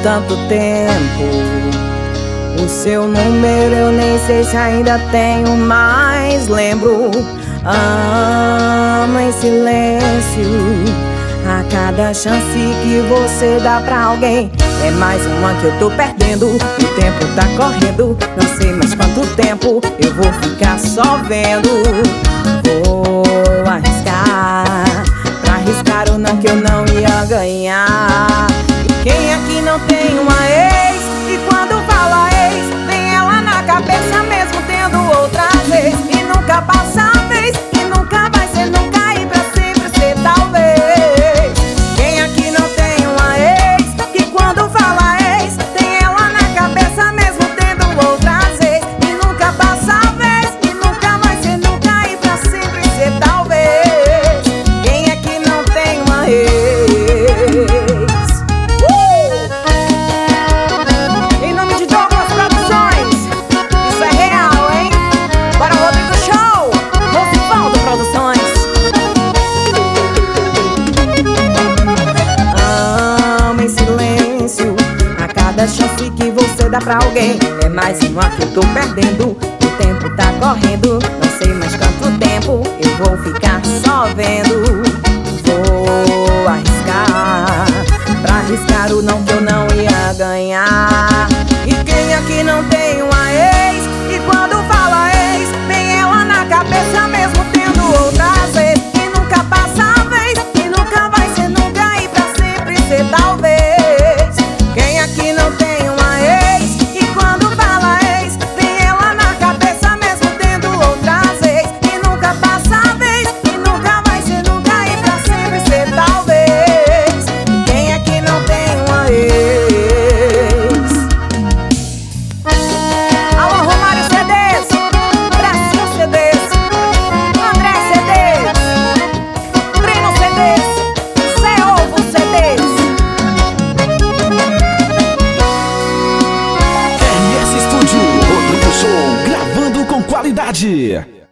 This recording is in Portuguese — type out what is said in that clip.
tanto tempo. O seu número eu nem sei se ainda tenho, mas lembro. Amo em silêncio. A cada chance que você dá pra alguém é mais uma que eu tô perdendo. O tempo tá correndo, não sei mais quanto tempo eu vou ficar só vendo. Vou arriscar, pra arriscar o não que eu não ia ganhar. E quem aqui não tem uma ex? E quando fala ex, vem ela na cabeça mesmo tendo outra vez. E nunca passa a vez, e nunca vai ser nunca, e pra sempre ser talvez. Quem aqui não tem uma ex? E quando fala ex, tem ela na cabeça mesmo tendo outra vez. E nunca passa a vez, e nunca vai ser nunca, e pra sempre ser talvez. Quem aqui não tem uma ex? Cada chance que você dá pra alguém é mais uma que eu tô perdendo. O tempo tá correndo, não sei mais quanto tempo eu vou ficar só vendo. Vou arriscar, pra arriscar o não que eu não ia ganhar. E quem aqui não tem uma ex? E quando fala ex, vem ela na cabeça mesmo tendo outra vez. E nunca passa a vez, e nunca vai ser nunca, e pra sempre ser talvez. Quem aqui não tem uma ex? E quando fala ex, vem ela na cabeça mesmo tendo outra vez. E nunca passa a vez, e nunca vai ser nunca, e pra sempre ser talvez. Quem aqui não tem uma ex? Alô, Romário CDs, Brasil CDs, André CDs, Breno CDs, Zé Ovo CDs. RS Estúdio, Rodrigo Show, gravando com qualidade.